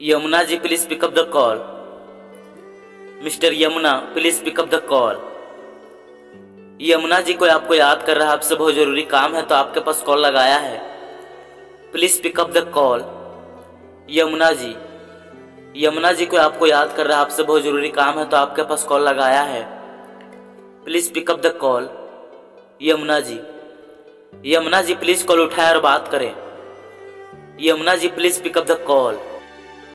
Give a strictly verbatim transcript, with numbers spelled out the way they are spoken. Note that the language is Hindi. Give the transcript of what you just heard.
Yamuna ji please pick up the call. Mister Yamuna please pick up the call. Yamuna ji कोई आपको याद कर रहा है, आपसे बहुत जरूरी काम है तो आपके पास कॉल लगाया है। Please pick up the call. Yamuna ji Yamuna ji कोई आपको याद कर रहा है, आपसे बहुत जरूरी काम है तो आपके पास कॉल लगाया है। Please pick up the call. Yamuna ji Yamuna ji please call उठाएं और बात करें। Yamuna ji please pick up the call.